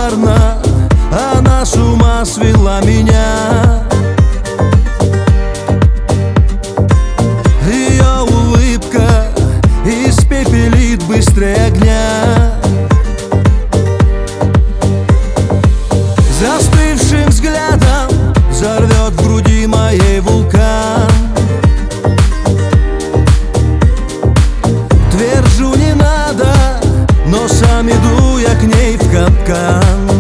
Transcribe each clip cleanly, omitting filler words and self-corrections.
коварна, она с ума свела меня. Ее улыбка испепелит быстрее огня. Застывшим взглядом взорвет в груди моей вулкан. Твержу, не надо, но сам иду я к ней в капкан.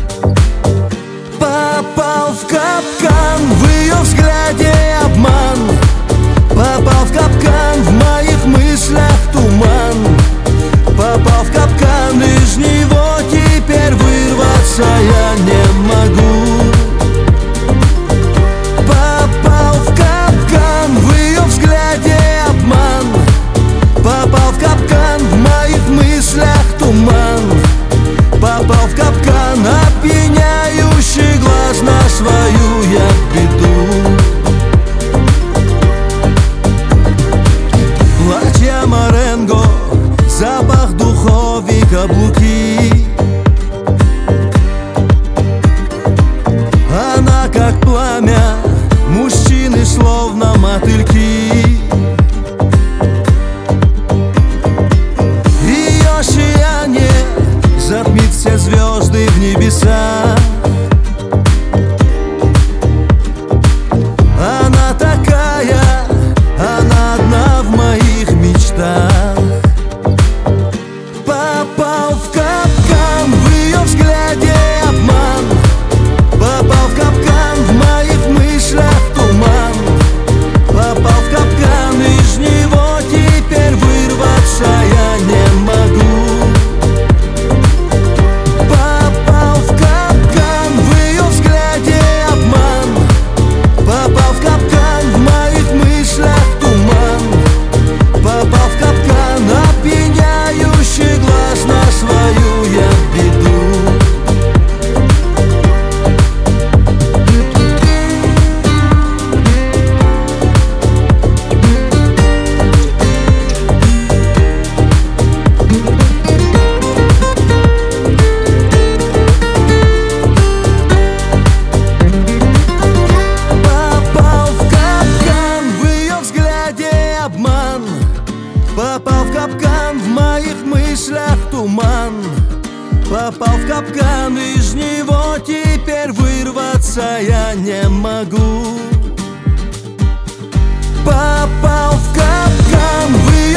Попал в капкан, в ее взгляде обман. Попал в капкан, в моих мыслях туман. Попал в капкан, из него теперь вырваться я не могу. Попал в капкан, в ее взгляде обман. Попал в капкан, в моих мыслях туман. Попал в капкан, опьяняющий глаз, на свою я беду. Платье Маренго, запах духов и каблуки. Она как пламя, мужчины словно мотыльки. Ее сияние затмит все звезды в небесах. Она такая, она одна в моих мечтах. Попал в капкан, в ее взгляде обман. Попал в капкан, в моих мыслях туман. Попал в капкан, из него теперь вырваться я не могу. Попал в капкан, в ее взгляде обман. Попал в капкан, в моих мыслях туман. Попал в капкан, опьяняющий глаз, на свою я беду. Попал в капкан, в ее взгляде обман. Попал в капкан, в моих мыслях туман. Попал в капкан, из него теперь вырваться я не могу. Попал в капкан, в ее